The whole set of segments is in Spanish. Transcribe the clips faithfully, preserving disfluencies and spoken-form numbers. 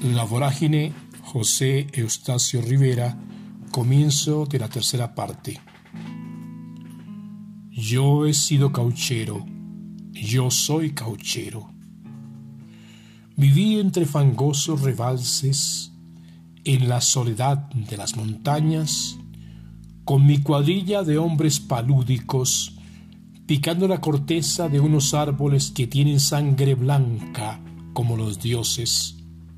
La vorágine, José Eustacio Rivera, comienzo de la tercera parte. Yo he sido cauchero, yo soy cauchero. Viví entre fangosos rebalses, en la soledad de las montañas, con mi cuadrilla de hombres palúdicos, picando la corteza de unos árboles que tienen sangre blanca como los dioses.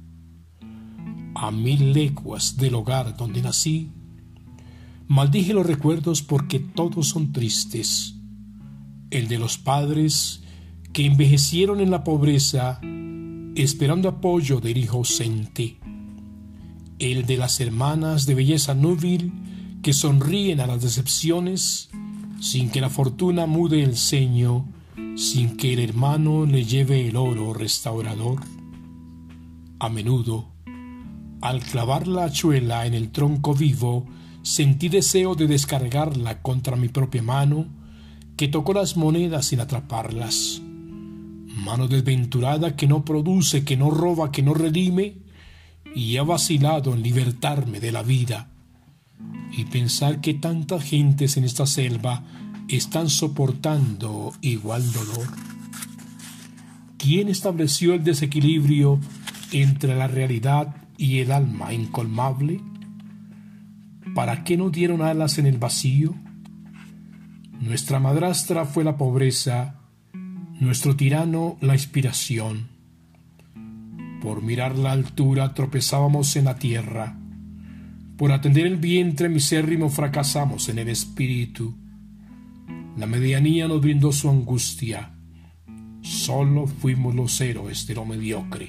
A mil leguas del hogar donde nací, maldije los recuerdos porque todos son tristes. El de los padres que envejecieron en la pobreza, esperando apoyo del hijo ausente. El de las hermanas de belleza núbil que sonríen a las decepciones, sin que la fortuna mude el ceño, sin que el hermano le lleve el oro restaurador. A menudo, al clavar la hachuela en el tronco vivo, sentí deseo de descargarla contra mi propia mano, que tocó las monedas sin atraparlas. Mano desventurada que no produce, que no roba, que no redime, y ha vacilado en libertarme de la vida. Y pensar que tantas gentes en esta selva están soportando igual dolor. ¿Quién estableció el desequilibrio entre la realidad y el alma incolmable? ¿Para qué nos dieron alas en el vacío? Nuestra madrastra fue la pobreza, nuestro tirano la inspiración. Por mirar la altura tropezábamos en la tierra, por atender el vientre misérrimo fracasamos en el espíritu. La medianía nos brindó su angustia, solo fuimos los héroes de lo mediocre.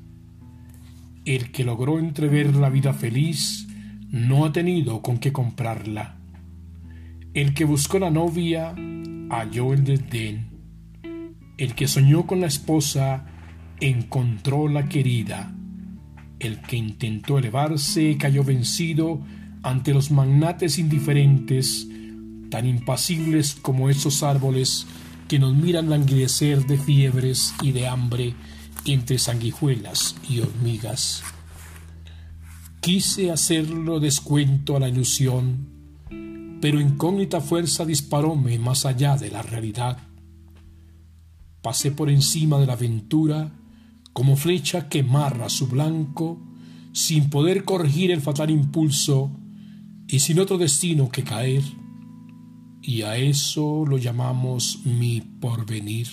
El que logró entrever la vida feliz no ha tenido con qué comprarla. El que buscó la novia halló el desdén. El que soñó con la esposa encontró la querida. El que intentó elevarse cayó vencido ante los magnates indiferentes, tan impasibles como esos árboles que nos miran languidecer de fiebres y de hambre entre sanguijuelas y hormigas. Quise hacerlo descuento a la ilusión, pero incógnita fuerza disparóme más allá de la realidad. Pasé por encima de la aventura como flecha que marra su blanco, sin poder corregir el fatal impulso y sin otro destino que caer, y a eso lo llamamos mi porvenir.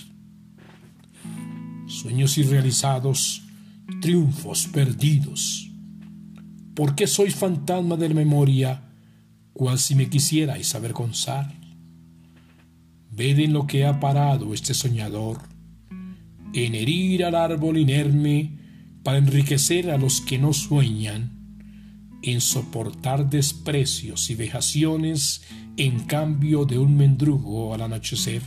Sueños irrealizados, triunfos perdidos. ¿Por qué sois fantasma de la memoria, cual si me quisierais avergonzar? Ved en lo que ha parado este soñador, en herir al árbol inerme para enriquecer a los que no sueñan, en soportar desprecios y vejaciones en cambio de un mendrugo al anochecer.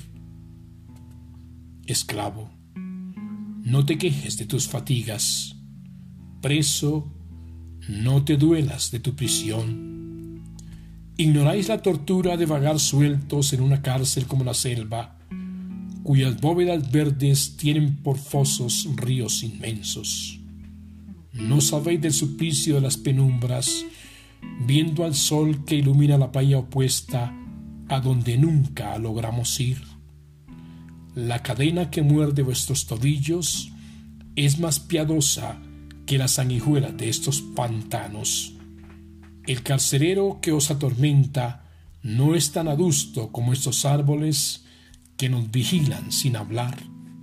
Esclavo, no te quejes de tus fatigas. Preso, no te duelas de tu prisión. ¿Ignoráis la tortura de vagar sueltos en una cárcel como la selva, cuyas bóvedas verdes tienen por fosos ríos inmensos? ¿No sabéis del suplicio de las penumbras, viendo al sol que ilumina la playa opuesta, a donde nunca logramos ir? La cadena que muerde vuestros tobillos es más piadosa que las sanguijuelas de estos pantanos. El carcelero que os atormenta no es tan adusto como estos árboles que nos vigilan sin hablar.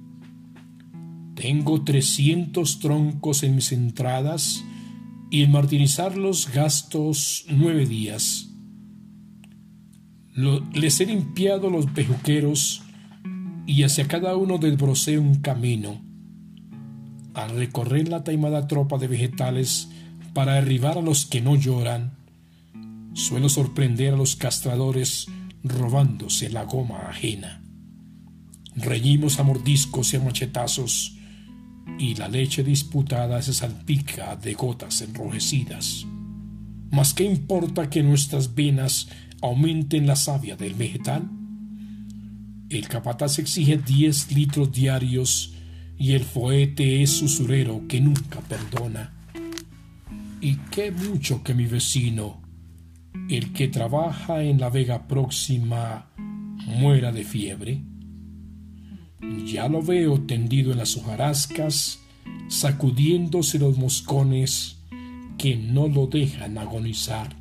Tengo trescientos troncos en mis entradas y en martirizarlos gastos nueve días. Lo, les he limpiado los bejuqueros y hacia cada uno desbrocé un camino. Al recorrer la taimada tropa de vegetales para derribar a los que no lloran, suelo sorprender a los castradores robándose la goma ajena. Reñimos a mordiscos y a machetazos, y la leche disputada se salpica de gotas enrojecidas. Mas ¿qué importa que nuestras venas aumenten la savia del vegetal? El capataz exige diez litros diarios y el foete es usurero que nunca perdona. y qué mucho que mi vecino, el que trabaja en la Vega Próxima, muera de fiebre. Ya lo veo tendido en las hojarascas, sacudiéndose los moscones que no lo dejan agonizar.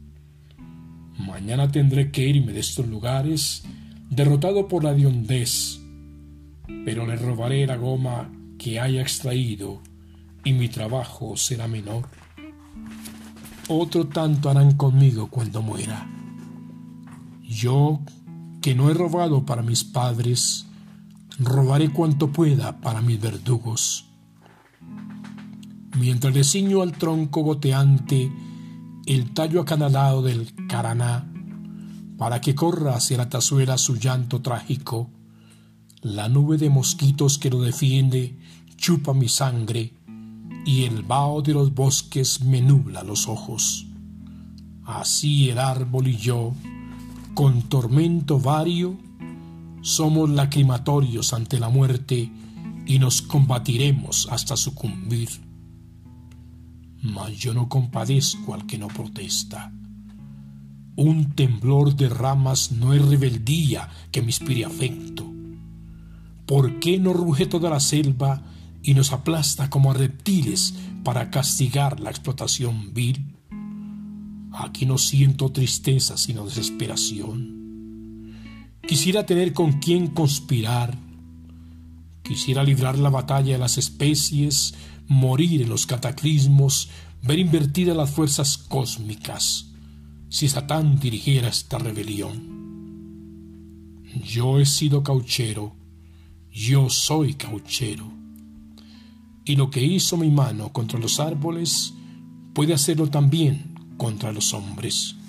Mañana tendré que irme de estos lugares, derrotado por la hediondez, pero le robaré la goma que haya extraído y mi trabajo será menor. Otro tanto harán conmigo cuando muera. Yo, que no he robado para mis padres, robaré cuanto pueda para mis verdugos. Mientras le ciño al tronco goteante el tallo acanalado del caraná, para que corra hacia la tazuela su llanto trágico, la nube de mosquitos que lo defiende chupa mi sangre y el vaho de los bosques me nubla los ojos. Así el árbol y yo, con tormento vario, somos lacrimatorios ante la muerte y nos combatiremos hasta sucumbir. Mas yo no compadezco al que no protesta. Un temblor de ramas no es rebeldía que me inspire afecto. ¿Por qué no ruge toda la selva y nos aplasta como a reptiles para castigar la explotación vil? Aquí no siento tristeza sino desesperación. Quisiera tener con quien conspirar. Quisiera librar la batalla de las especies, morir en los cataclismos, ver invertidas las fuerzas cósmicas, si Satán dirigiera esta rebelión. Yo he sido cauchero, yo soy cauchero, y lo que hizo mi mano contra los árboles puede hacerlo también contra los hombres.